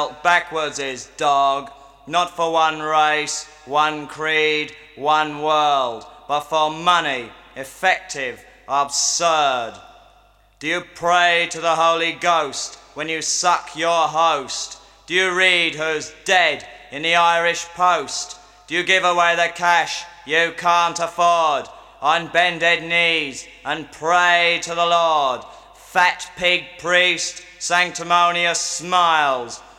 backwards is dog, not for one race, one creed, one world, but for money, effective, absurd. Do you pray to the Holy Ghost when you suck your host? Do you read who's dead in the Irish Post? Do you give away the cash you can't afford on bended knees and pray to the Lord? Fat pig priest, sanctimonious smiles,